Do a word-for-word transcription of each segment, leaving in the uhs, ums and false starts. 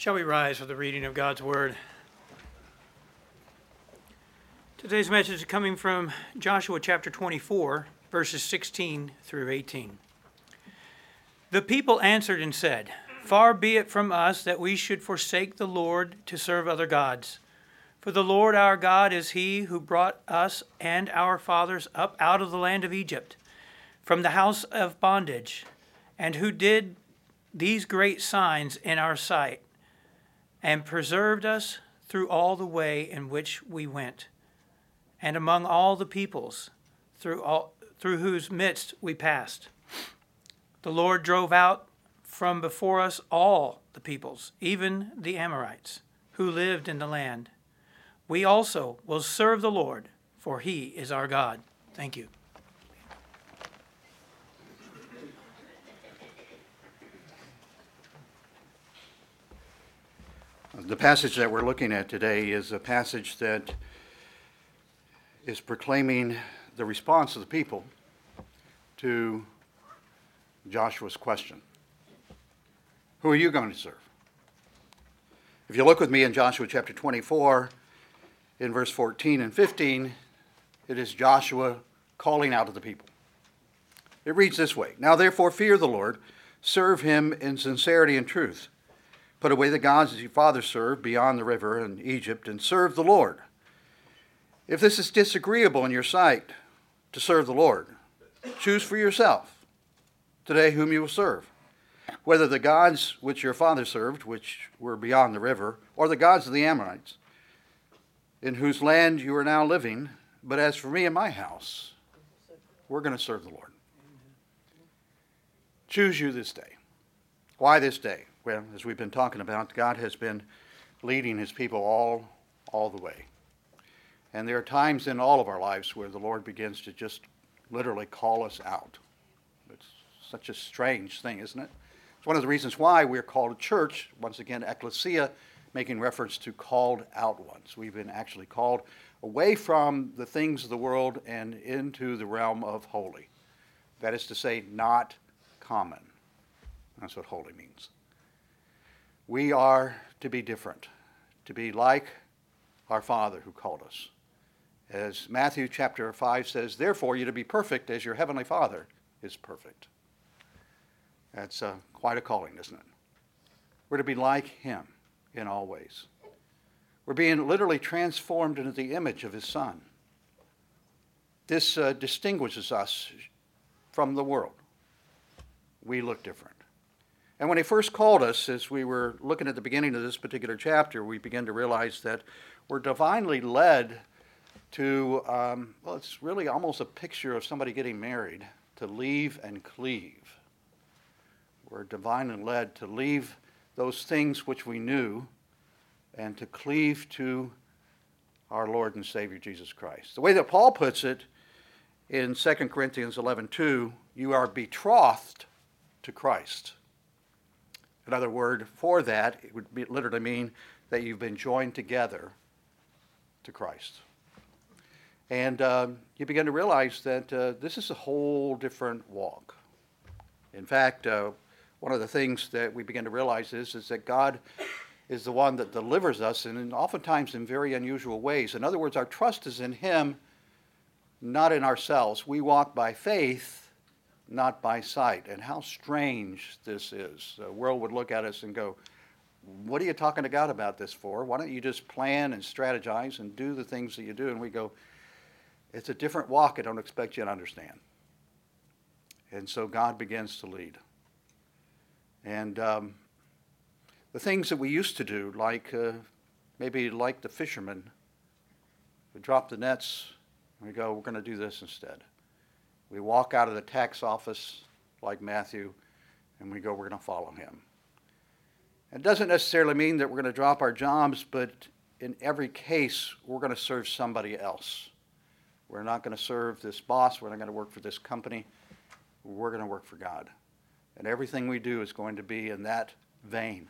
Shall we rise for the reading of God's Word? Today's message is coming from Joshua chapter twenty-four, verses sixteen through eighteen. The people answered and said, "Far be it from us that we should forsake the Lord to serve other gods. For the Lord our God is he who brought us and our fathers up out of the land of Egypt, from the house of bondage, and who did these great signs in our sight, and preserved us through all the way in which we went, and among all the peoples through all, through whose midst we passed. The Lord drove out from before us all the peoples, even the Amorites, who lived in the land. We also will serve the Lord, for he is our God." Thank you. The passage that we're looking at today is a passage that is proclaiming the response of the people to Joshua's question. Who are you going to serve? If you look with me in Joshua chapter twenty-four, in verse fourteen and fifteen, it is Joshua calling out to the people. It reads this way: "Now therefore fear the Lord, serve him in sincerity and truth. Put away the gods that your fathers served beyond the river in Egypt, and serve the Lord. If this is disagreeable in your sight to serve the Lord, choose for yourself today whom you will serve, whether the gods which your fathers served, which were beyond the river, or the gods of the Amorites, in whose land you are now living. But as for me and my house, we're going to serve the Lord." Choose you this day. Why this day? Well, as we've been talking about, God has been leading his people all, all the way. And there are times in all of our lives where the Lord begins to just literally call us out. It's such a strange thing, isn't it? It's one of the reasons why we're called a church, once again, ecclesia, making reference to called out ones. We've been actually called away from the things of the world and into the realm of holy. That is to say, not common. That's what holy means. We are to be different, to be like our Father who called us. As Matthew chapter five says, "Therefore you're to be perfect as your heavenly Father is perfect." That's uh, quite a calling, isn't it? We're to be like him in all ways. We're being literally transformed into the image of his Son. This uh, distinguishes us from the world. We look different. And when he first called us, as we were looking at the beginning of this particular chapter, we began to realize that we're divinely led to, um, well, it's really almost a picture of somebody getting married, to leave and cleave. We're divinely led to leave those things which we knew and to cleave to our Lord and Savior Jesus Christ. The way that Paul puts it in Second Corinthians eleven two, you are betrothed to Christ. Another word for that, it would be, literally mean that you've been joined together to Christ. And um, you begin to realize that uh, this is a whole different walk. In fact, uh, one of the things that we begin to realize is, is that God is the one that delivers us, and oftentimes in very unusual ways. In other words, our trust is in him, not in ourselves. We walk by faith, not by sight. And how strange this is. The world would look at us and go, "What are you talking to God about this for? Why don't you just plan and strategize and do the things that you do?" And we go, it's a different walk I don't expect you to understand. And so God begins to lead. And um, the things that we used to do, like uh, maybe like the fishermen, we drop the nets and we go, we're going to do this instead. We walk out of the tax office like Matthew, and we go, we're going to follow him. It doesn't necessarily mean that we're going to drop our jobs, but in every case, we're going to serve somebody else. We're not going to serve this boss. We're not going to work for this company. We're going to work for God. And everything we do is going to be in that vein.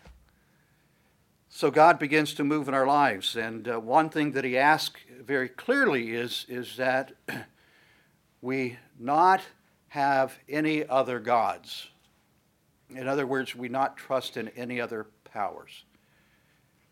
So God begins to move in our lives. And uh, one thing that he asks very clearly is, is that we not have any other gods. In other words, we not trust in any other powers.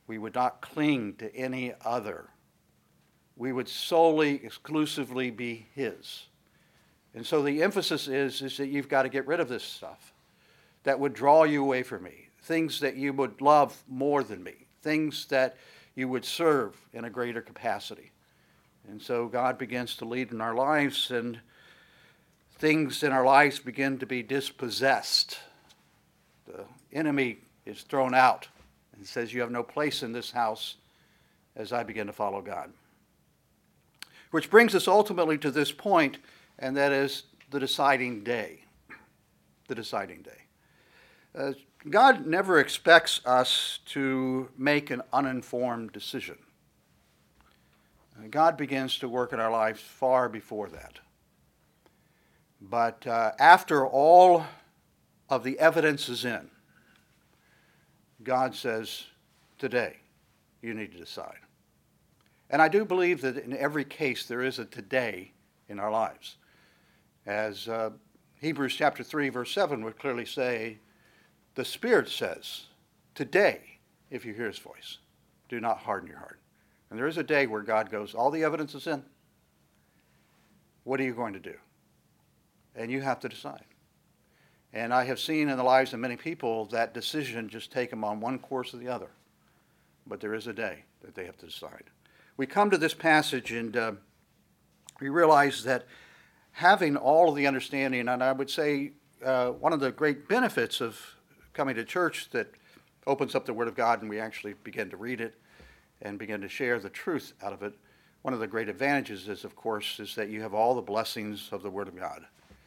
We would not cling to any other. We would solely, exclusively be His. And so the emphasis is, is that you've got to get rid of this stuff that would draw you away from me, things that you would love more than me, things that you would serve in a greater capacity. And so God begins to lead in our lives, and things in our lives begin to be dispossessed. The enemy is thrown out and says, you have no place in this house, as I begin to follow God. Which brings us ultimately to this point, and that is the deciding day. The deciding day. Uh, God never expects us to make an uninformed decision. Uh, God begins to work in our lives far before that. But uh, after all of the evidence is in, God says, today, you need to decide. And I do believe that in every case there is a today in our lives. As uh, Hebrews chapter three, verse seven would clearly say, the Spirit says, today, if you hear His voice, do not harden your heart. And there is a day where God goes, all the evidence is in. What are you going to do? And you have to decide. And I have seen in the lives of many people that decision just take them on one course or the other. But there is a day that they have to decide. We come to this passage and uh, we realize that having all of the understanding, and I would say uh, one of the great benefits of coming to church that opens up the Word of God and we actually begin to read it and begin to share the truth out of it, one of the great advantages is, of course, is that you have all the blessings of the Word of God.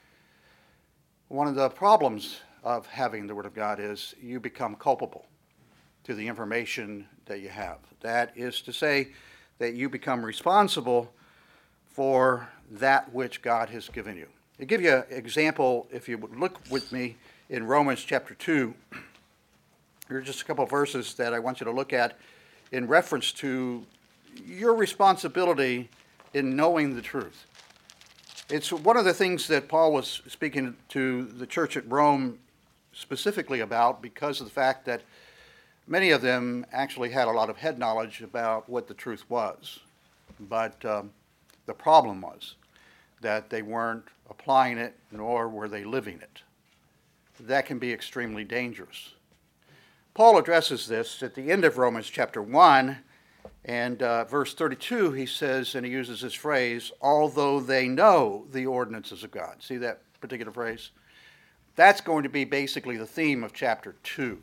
One of the problems of having the Word of God is you become culpable to the information that you have. That is to say that you become responsible for that which God has given you. I'll give you an example, if you would look with me in Romans chapter two. Here are just a couple of verses that I want you to look at in reference to your responsibility in knowing the truth. It's one of the things that Paul was speaking to the church at Rome specifically about because of the fact that many of them actually had a lot of head knowledge about what the truth was. But um, the problem was that they weren't applying it, nor were they living it. That can be extremely dangerous. Paul addresses this at the end of Romans chapter one, and uh, verse thirty-two, he says, and he uses this phrase, although they know the ordinances of God. See that particular phrase? That's going to be basically the theme of chapter two.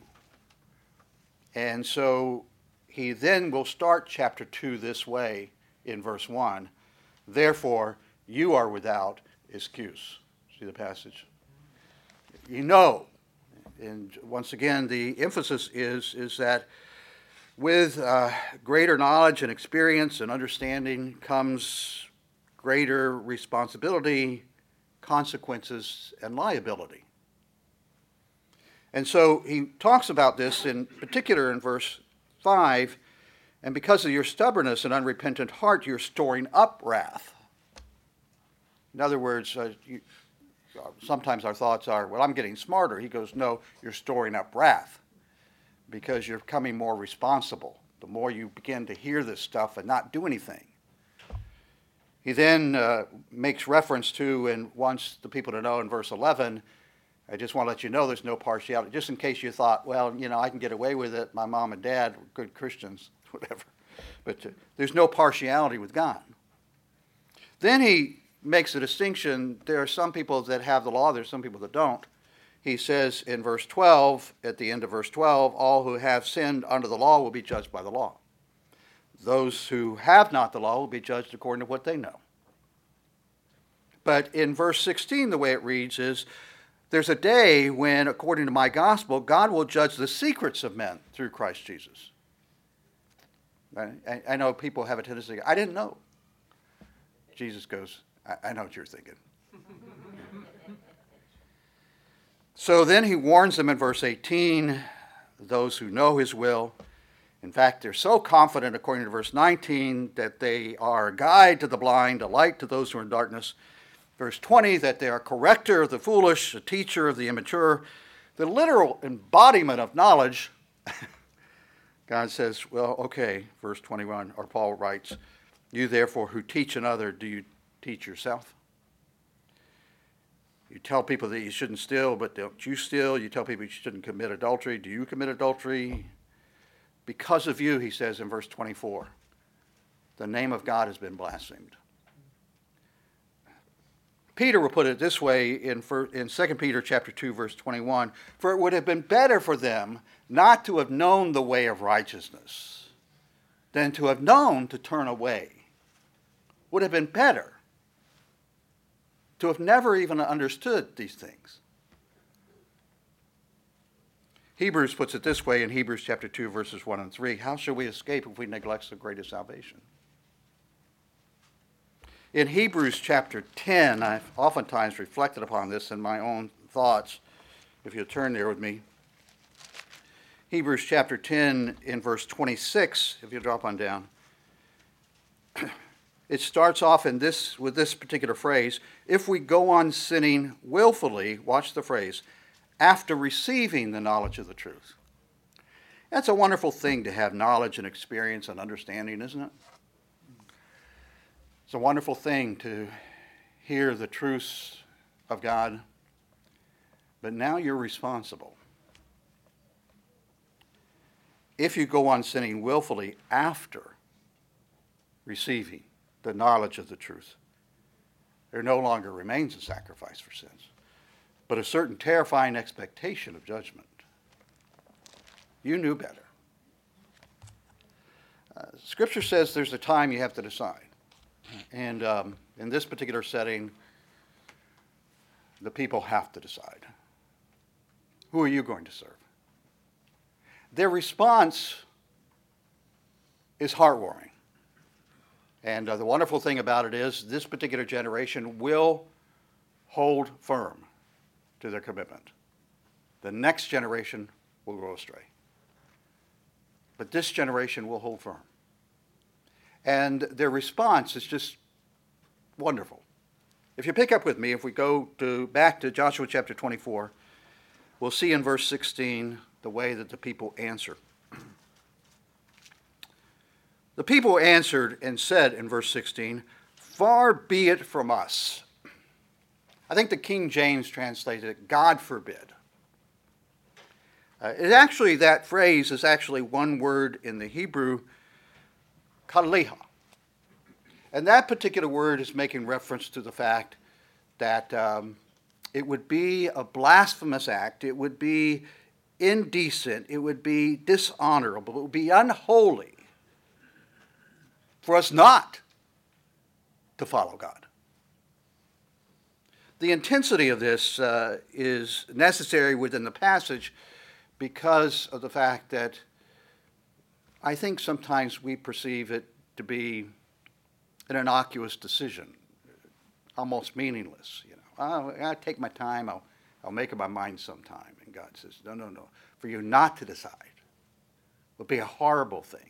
And so he then will start chapter two this way in verse one. Therefore, you are without excuse. See the passage? You know. And once again, the emphasis is, is that with uh, greater knowledge and experience and understanding comes greater responsibility, consequences, and liability. And so he talks about this in particular in verse five, and because of your stubbornness and unrepentant heart, you're storing up wrath. In other words, uh, you, sometimes our thoughts are, well, I'm getting smarter. He goes, no, you're storing up wrath because you're becoming more responsible. The more you begin to hear this stuff and not do anything. He then uh, makes reference to and wants the people to know in verse eleven, I just want to let you know there's no partiality. Just in case you thought, well, you know, I can get away with it. My mom and dad were good Christians, whatever. But uh, there's no partiality with God. Then he makes a distinction. There are some people that have the law. There are some people that don't. He says in verse twelve, at the end of verse twelve, all who have sinned under the law will be judged by the law. Those who have not the law will be judged according to what they know. But in verse sixteen, the way it reads is, there's a day when, according to my gospel, God will judge the secrets of men through Christ Jesus. I, I know people have a tendency to go, I didn't know. Jesus goes, I, I know what you're thinking. So then he warns them in verse eighteen, those who know his will. In fact, they're so confident, according to verse nineteen, that they are a guide to the blind, a light to those who are in darkness. Verse twenty, that they are a corrector of the foolish, a teacher of the immature, the literal embodiment of knowledge God says, well, okay, verse twenty-one, or Paul writes, you therefore who teach another, do you teach yourself? You tell people that you shouldn't steal, but don't you steal? You tell people you shouldn't commit adultery. Do you commit adultery? Because of you, he says in verse twenty-four, the name of God has been blasphemed. Peter will put it this way in, in Second Peter chapter two, verse twenty-one, for it would have been better for them not to have known the way of righteousness than to have known to turn away. Would have been better to have never even understood these things. Hebrews puts it this way in Hebrews chapter two, verses one and three, how shall we escape if we neglect so great a salvation? In Hebrews chapter ten, I've oftentimes reflected upon this in my own thoughts. If you'll turn there with me. Hebrews chapter ten in verse twenty-six, if you drop on down. It starts off in this with this particular phrase, if we go on sinning willfully, watch the phrase, after receiving the knowledge of the truth. That's a wonderful thing to have knowledge and experience and understanding, isn't it? It's a wonderful thing to hear the truths of God, but now you're responsible. If you go on sinning willfully after receiving the knowledge of the truth, there no longer remains a sacrifice for sins, but a certain terrifying expectation of judgment. You knew better. Uh, Scripture says there's a time you have to decide. And um, in this particular setting, the people have to decide. Who are you going to serve? Their response is heartwarming. And uh, the wonderful thing about it is this particular generation will hold firm to their commitment. The next generation will go astray. But this generation will hold firm. And their response is just wonderful. If you pick up with me, if we go to back to Joshua chapter twenty-four, we'll see in verse sixteen the way that the people answer. The people answered and said in verse sixteen, far be it from us. I think the King James translated it, God forbid. Uh, it actually, that phrase is actually one word in the Hebrew, kaleha. And that particular word is making reference to the fact that um, it would be a blasphemous act, it would be indecent, it would be dishonorable, it would be unholy for us not to follow God. The intensity of this uh, is necessary within the passage because of the fact that I think sometimes we perceive it to be an innocuous decision, almost meaningless. You know, I, I take my time, I'll, I'll make up my mind sometime. And God says, no, no, no. For you not to decide would be a horrible thing.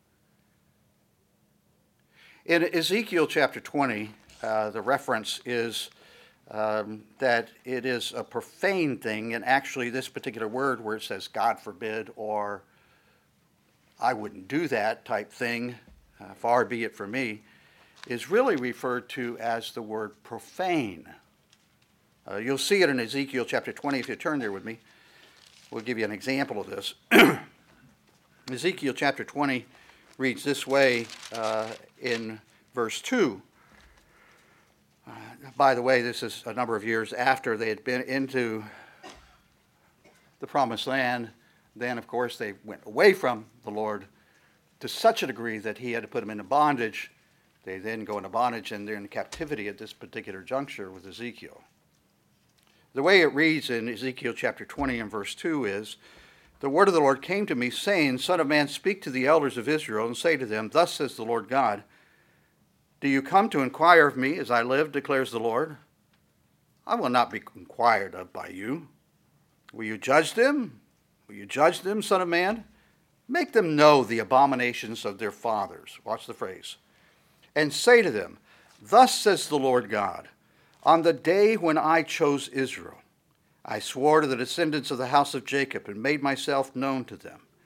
In Ezekiel chapter twenty, uh, the reference is um, that it is a profane thing, and actually this particular word where it says God forbid or I wouldn't do that type thing, uh, far be it from me, is really referred to as the word profane. Uh, you'll see it in Ezekiel chapter twenty if you turn there with me. We'll give you an example of this. Ezekiel chapter twenty reads this way uh, in verse two. Uh, by the way, this is a number of years after they had been into the promised land. Then, of course, they went away from the Lord to such a degree that he had to put them into bondage. They then go into bondage, and they're in captivity at this particular juncture with Ezekiel. The way it reads in Ezekiel chapter twenty and verse two is, the word of the Lord came to me, saying, Son of man, speak to the elders of Israel, and say to them, Thus says the Lord God, do you come to inquire of me as I live, declares the Lord? I will not be inquired of by you. Will you judge them? Will you judge them, son of man? Make them know the abominations of their fathers. Watch the phrase. And say to them, Thus says the Lord God, on the day when I chose Israel, I swore to the descendants of the house of Jacob and made myself known to them.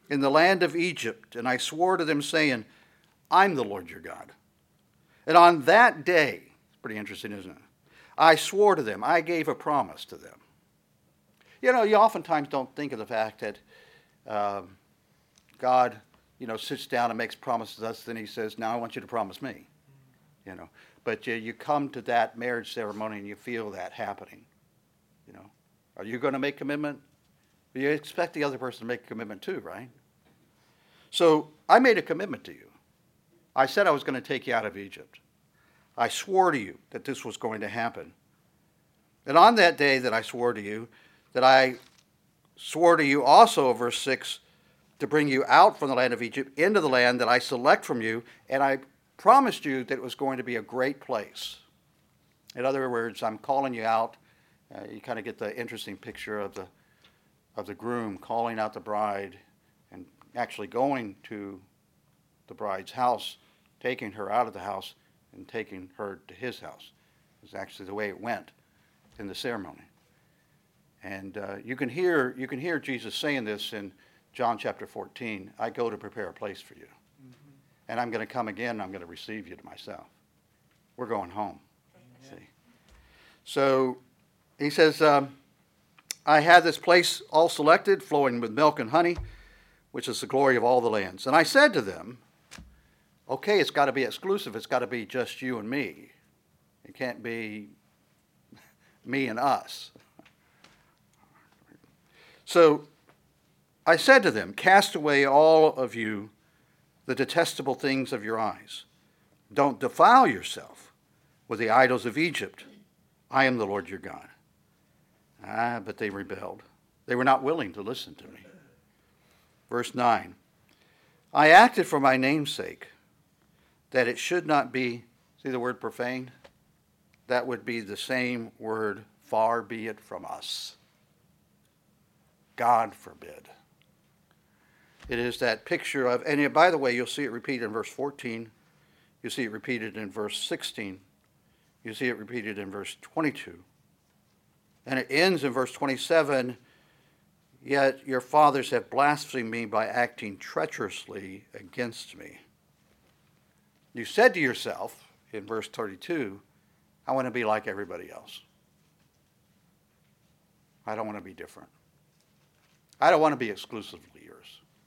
in the land of Egypt, and I swore to them, saying, I'm the Lord your God. And on that day, it's pretty interesting, isn't it? I swore to them, I gave a promise to them. You know, you oftentimes don't think of the fact that um, God, you know, sits down and makes promises to us, then he says, now I want you to promise me. You know, but you, you come to that marriage ceremony and you feel that happening. You know, are you going to make commitment? You expect the other person to make a commitment too, right? So I made a commitment to you. I said I was going to take you out of Egypt. I swore to you that this was going to happen. And on that day that I swore to you, that I swore to you also, verse six, to bring you out from the land of Egypt into the land that I select from you, and I promised you that it was going to be a great place. In other words, I'm calling you out. Uh, you kind of get the interesting picture of the of the groom calling out the bride and actually going to the bride's house, taking her out of the house and taking her to his house. It's actually the way it went in the ceremony. And uh, you can hear you can hear Jesus saying this in John chapter fourteen. I go to prepare a place for you. Mm-hmm. And I'm going to come again and I'm going to receive you to myself. We're going home. See? So he says, um, I had this place all selected, flowing with milk and honey, which is the glory of all the lands. And I said to them, okay, it's got to be exclusive. It's got to be just you and me. It can't be me and us. So I said to them, cast away all of you the detestable things of your eyes. Don't defile yourself with the idols of Egypt. I am the Lord your God. Ah, but they rebelled. They were not willing to listen to me. Verse nine. I acted for my name's sake, that it should not be, see the word profane? That would be the same word, far be it from us. God forbid. It is that picture of, and by the way, you'll see it repeated in verse fourteen. You'll see it repeated in verse sixteen. You see it repeated in verse twenty-two. And it ends in verse twenty-seven, yet your fathers have blasphemed me by acting treacherously against me. You said to yourself in verse thirty-two, I want to be like everybody else. I don't want to be different. I don't want to be exclusively yours.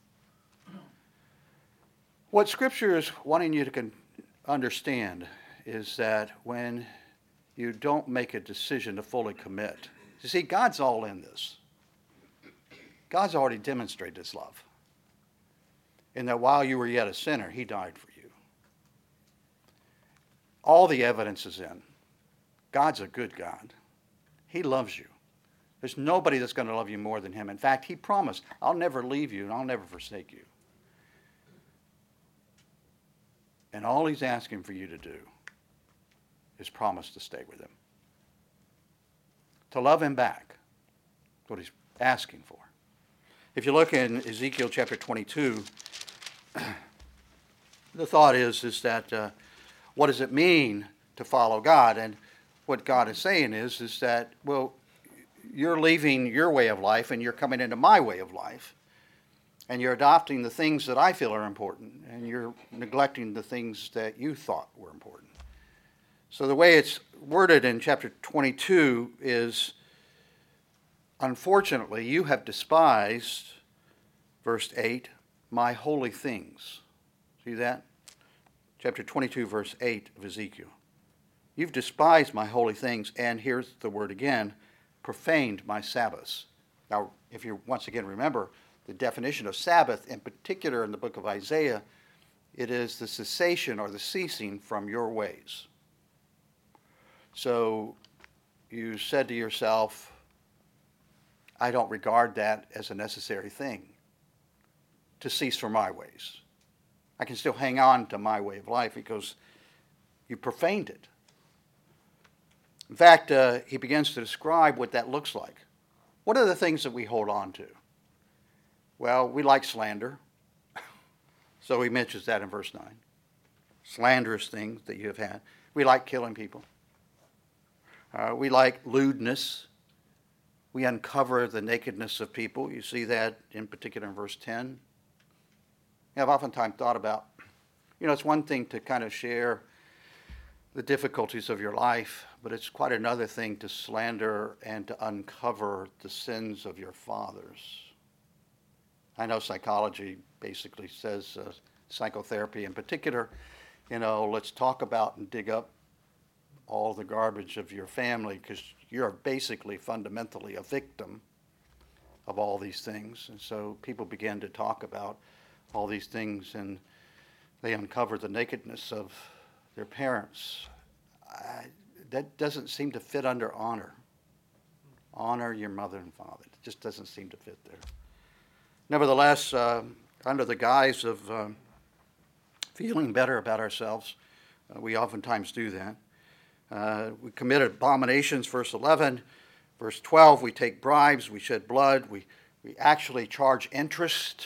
What Scripture is wanting you to con- understand is that when you don't make a decision to fully commit, you see, God's all in this. God's already demonstrated his love. In that while you were yet a sinner, he died for you. All the evidence is in. God's a good God. He loves you. There's nobody that's going to love you more than him. In fact, he promised, I'll never leave you and I'll never forsake you. And all he's asking for you to do is promise to stay with him. To love him back. That's what he's asking for. If you look in Ezekiel chapter twenty-two, the thought is, is that uh, what does it mean to follow God? And what God is saying is, is that, well, you're leaving your way of life and you're coming into my way of life. And you're adopting the things that I feel are important. And you're neglecting the things that you thought were important. So the way it's worded in chapter twenty-two is, unfortunately, you have despised, verse eight, my holy things. See that? Chapter twenty-two, verse eight of Ezekiel. You've despised my holy things, and here's the word again, profaned my Sabbaths. Now, if you once again remember the definition of Sabbath, in particular in the book of Isaiah, it is the cessation or the ceasing from your ways. So you said to yourself, I don't regard that as a necessary thing to cease from my ways. I can still hang on to my way of life because you profaned it. In fact, uh, he begins to describe what that looks like. What are the things that we hold on to? Well, we like slander. So he mentions that in verse nine. Slanderous things that you have had. We like killing people. Uh, we like lewdness. We uncover the nakedness of people. You see that in particular in verse ten. I've oftentimes thought about, you know, it's one thing to kind of share the difficulties of your life, but it's quite another thing to slander and to uncover the sins of your fathers. I know psychology basically says, uh, psychotherapy in particular, you know, let's talk about and dig up all the garbage of your family, because you're basically fundamentally a victim of all these things. And so people begin to talk about all these things, and they uncover the nakedness of their parents. I, that doesn't seem to fit under honor. Honor your mother and father. It just doesn't seem to fit there. Nevertheless, uh, under the guise of um, feeling better about ourselves, uh, we oftentimes do that. Uh, we commit abominations, verse eleven. Verse twelve, we take bribes, we shed blood, we, we actually charge interest.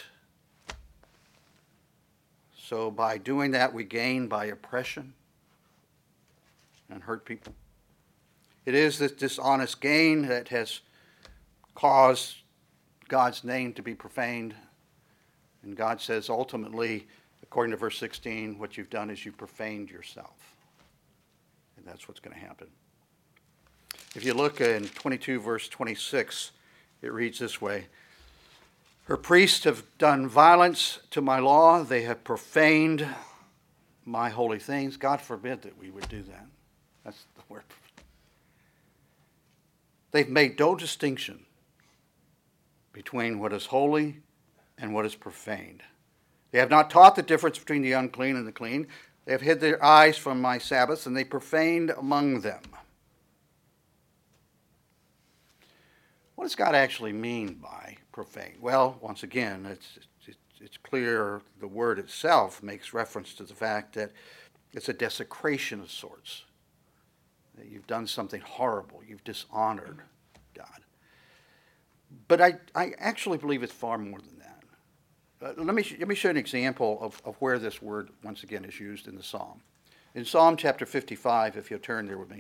So by doing that, we gain by oppression and hurt people. It is this dishonest gain that has caused God's name to be profaned. And God says ultimately, according to verse sixteen, what you've done is you've profaned yourself. And that's what's going to happen. If you look in twenty-two, verse twenty-six, it reads this way. Her priests have done violence to my law. They have profaned my holy things. God forbid that we would do that. That's the word. They've made no distinction between what is holy and what is profaned. They have not taught the difference between the unclean and the clean. They have hid their eyes from my Sabbaths, and they profaned among them. What does God actually mean by profane? Well, once again, it's, it's, it's clear the word itself makes reference to the fact that it's a desecration of sorts. That you've done something horrible. You've dishonored God. But I, I actually believe it's far more than that. Uh, let me let me show you an example of, of where this word, once again, is used in the Psalm. In Psalm chapter fifty-five, if you'll turn there with me.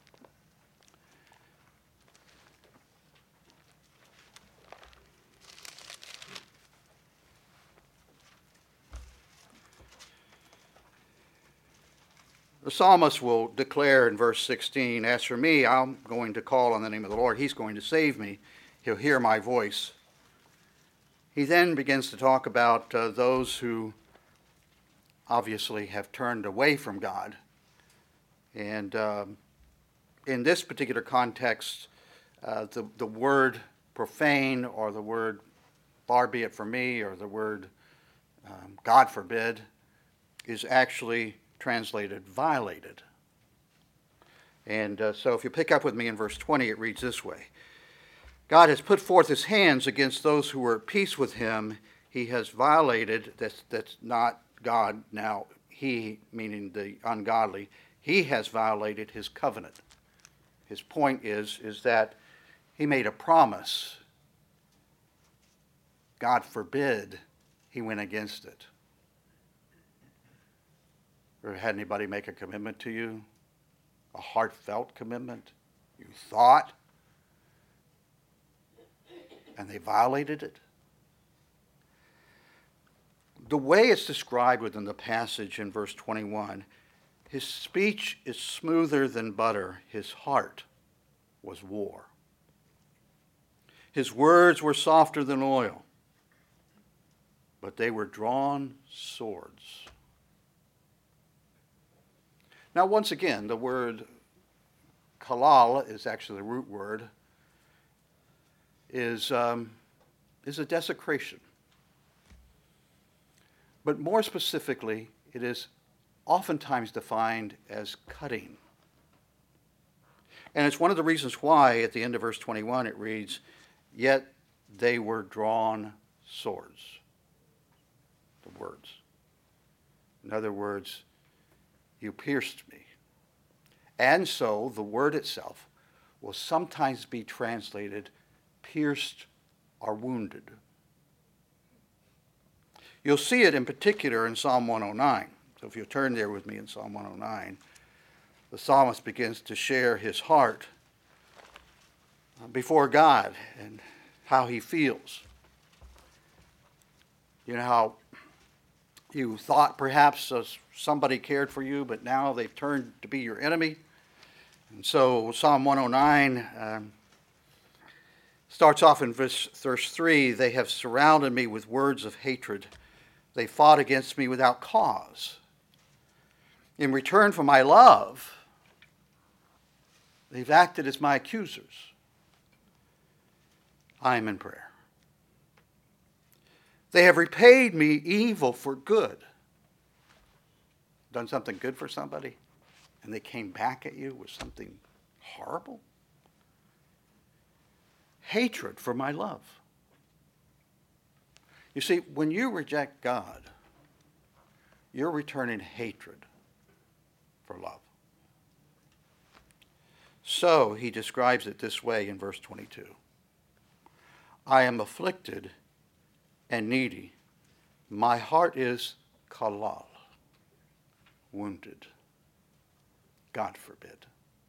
The psalmist will declare in verse sixteen, as for me, I'm going to call on the name of the Lord. He's going to save me. He'll hear my voice. He then begins to talk about uh, those who obviously have turned away from God. And um, in this particular context, uh, the, the word profane, or the word far be it from me, or the word um, God forbid, is actually translated violated. And uh, so if you pick up with me in verse twenty, it reads this way. God has put forth his hands against those who were at peace with him. He has violated, that's, that's not God now, he, meaning the ungodly, he has violated his covenant. His point is, is that he made a promise. God forbid he went against it. Or had anybody make a commitment to you? A heartfelt commitment? You thought? And they violated it? The way it's described within the passage in verse twenty-one, his speech is smoother than butter. His heart was war. His words were softer than oil, but they were drawn swords. Now, once again, the word kalal is actually the root word, is, um, is a desecration. But more specifically, it is oftentimes defined as cutting. And it's one of the reasons why at the end of verse twenty-one it reads, yet they were drawn swords. The words. In other words, you pierced me. And so the word itself will sometimes be translated pierced or wounded. You'll see it in particular in Psalm one oh nine. So if you'll turn there with me in Psalm one oh nine, the psalmist begins to share his heart before God and how he feels. You know how you thought perhaps uh, somebody cared for you, but now they've turned to be your enemy. And so Psalm one oh nine um, starts off in verse, verse three, they have surrounded me with words of hatred. They fought against me without cause. In return for my love, they've acted as my accusers. I am in prayer. They have repaid me evil for good. Done something good for somebody, and they came back at you with something horrible? Hatred for my love. You see, when you reject God, you're returning hatred for love. So he describes it this way in verse twenty-two. I am afflicted and needy. My heart is kalal, wounded. God forbid.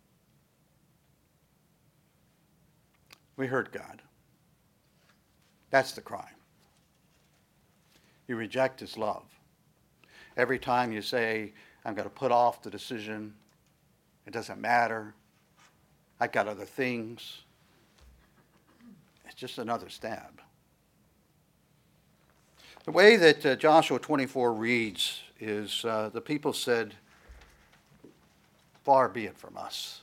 We hurt God. That's the crime. You reject his love. Every time you say, I'm going to put off the decision, it doesn't matter, I've got other things, it's just another stab. The way that uh, Joshua twenty-four reads is uh, the people said, far be it from us.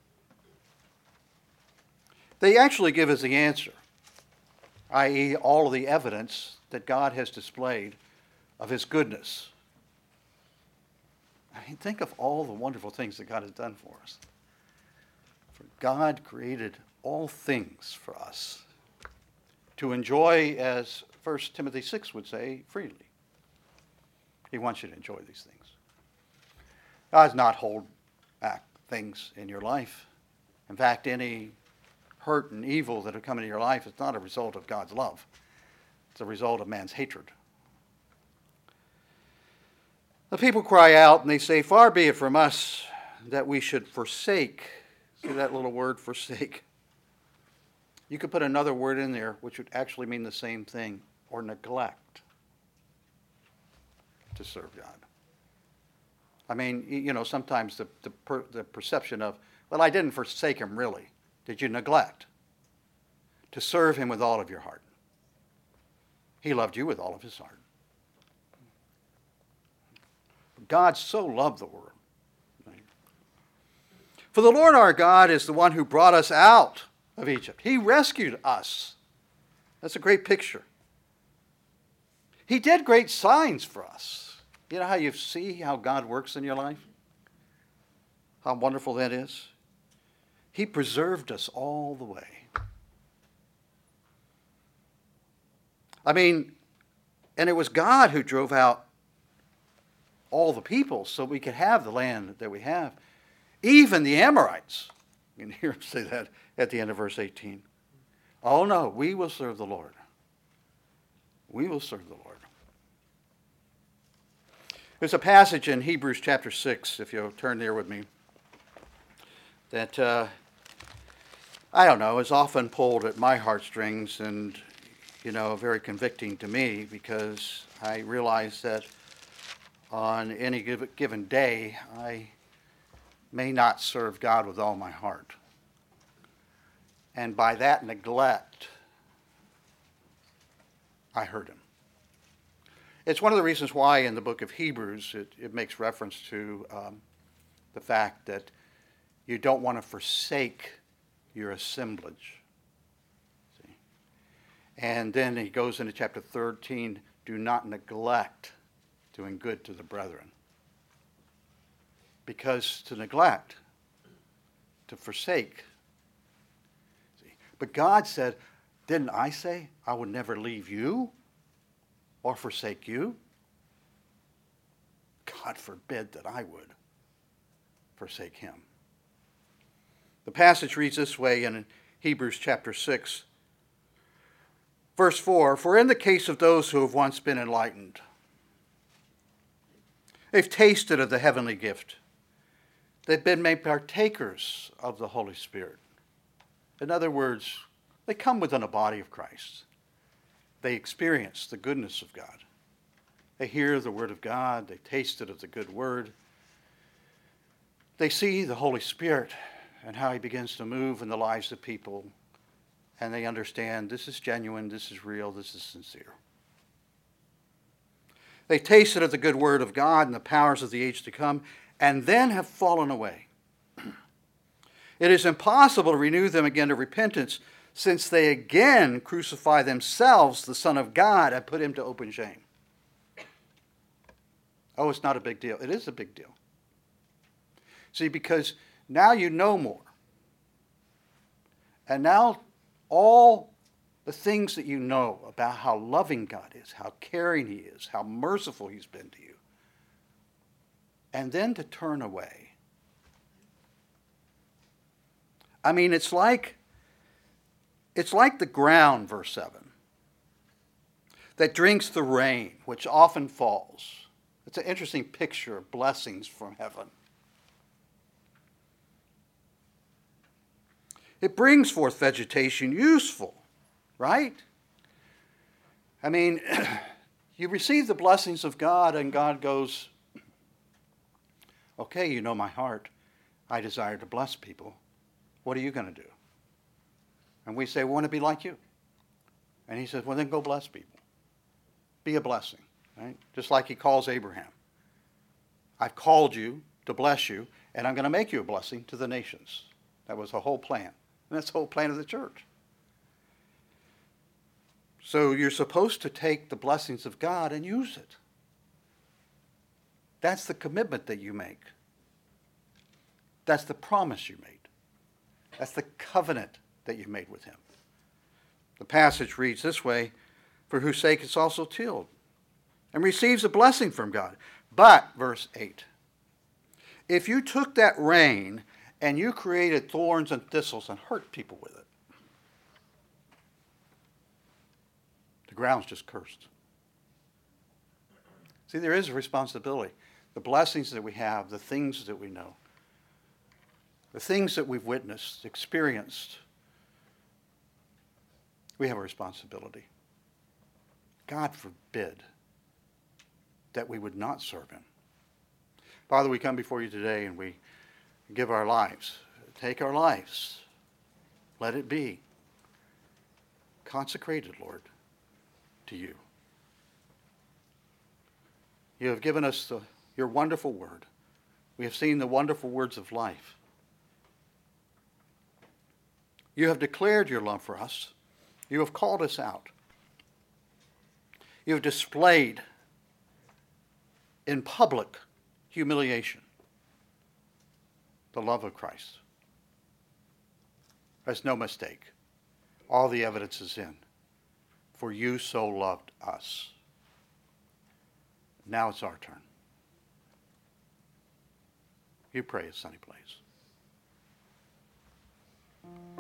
They actually give us the answer, that is all of the evidence that God has displayed of his goodness. I mean, think of all the wonderful things that God has done for us. For God created all things for us to enjoy, as First Timothy six would say, freely. He wants you to enjoy these things. God does not hold back things in your life. In fact, any hurt and evil that have come into your life is not a result of God's love. It's a result of man's hatred. The people cry out and they say, far be it from us that we should forsake. See that little word, forsake? You could put another word in there which would actually mean the same thing, or neglect to serve God. I mean, you know, sometimes the, the, per, the perception of, well, I didn't forsake him really. Did you neglect to serve him with all of your heart? He loved you with all of his heart. God so loved the world. For the Lord our God is the one who brought us out of Egypt. He rescued us. That's a great picture. He did great signs for us. You know how you see how God works in your life? How wonderful that is? He preserved us all the way. I mean, and it was God who drove out all the people so we could have the land that we have. Even the Amorites. You can hear him say that at the end of verse eighteen. Oh no, we will serve the Lord. We will serve the Lord. There's a passage in Hebrews chapter six, if you'll turn there with me, that, uh, I don't know, is often pulled at my heartstrings and, you know, very convicting to me, because I realize that on any given day, I may not serve God with all my heart. And by that neglect, I hurt him. It's one of the reasons why in the book of Hebrews it, it makes reference to um, the fact that you don't want to forsake your assemblage. See? And then he goes into chapter thirteen, do not neglect doing good to the brethren. Because to neglect, to forsake. See? But God said, didn't I say I would never leave you or forsake you? God forbid that I would forsake him. The passage reads this way in Hebrews chapter six, verse four, for in the case of those who have once been enlightened, they've tasted of the heavenly gift. They've been made partakers of the Holy Spirit. In other words, they come within a body of Christ. They experience the goodness of God. They hear the word of God. They taste it as a good word. They see the Holy Spirit and how he begins to move in the lives of people. And they understand this is genuine, this is real, this is sincere. They tasted of the good word of God and the powers of the age to come, and then have fallen away. It is impossible to renew them again to repentance, since they again crucify themselves, the Son of God, and put him to open shame. Oh, it's not a big deal. It is a big deal. See, because now you know more. And now all the things that you know about how loving God is, how caring he is, how merciful he's been to you, and then to turn away. I mean, it's like, it's like the ground, verse seven, that drinks the rain, which often falls. It's an interesting picture of blessings from heaven. It brings forth vegetation useful, right? I mean, you receive the blessings of God, and God goes, okay, you know my heart. I desire to bless people. What are you going to do? And we say, we want to be like you. And he says, well, then go bless people. Be a blessing, right? Just like he calls Abraham. I've called you to bless you, and I'm going to make you a blessing to the nations. That was the whole plan. And that's the whole plan of the church. So you're supposed to take the blessings of God and use it. That's the commitment that you make. That's the promise you made. That's the covenant that you made with him. The passage reads this way, for whose sake it's also tilled, and receives a blessing from God. But, verse eight, if you took that rain and you created thorns and thistles and hurt people with it, the ground's just cursed. See, there is a responsibility. The blessings that we have, the things that we know, the things that we've witnessed, experienced, we have a responsibility. God forbid that we would not serve him. Father, we come before you today and we give our lives. Take our lives. Let it be consecrated, Lord, to you. You have given us the, your wonderful word. We have seen the wonderful words of life. You have declared your love for us. You have called us out. You have displayed in public humiliation the love of Christ. There's no mistake. All the evidence is in. For you so loved us. Now it's our turn. You pray as Sonny plays.